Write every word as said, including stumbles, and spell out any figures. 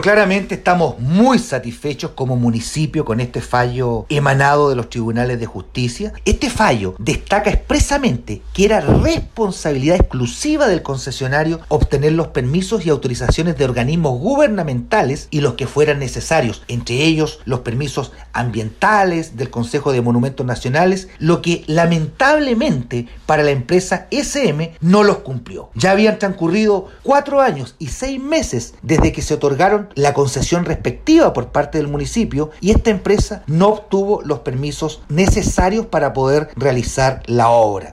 Claramente estamos muy satisfechos como municipio con este fallo emanado de los tribunales de justicia. Este fallo destaca expresamente que era responsabilidad exclusiva del concesionario obtener los permisos y autorizaciones de organismos gubernamentales y los que fueran necesarios, entre ellos los permisos ambientales del Consejo de Monumentos Nacionales, lo que lamentablemente para la empresa ese eme no los cumplió. Ya habían transcurrido cuatro años y seis meses desde que se otorgaron la concesión respectiva por parte del municipio y esta empresa no obtuvo los permisos necesarios para poder realizar la obra.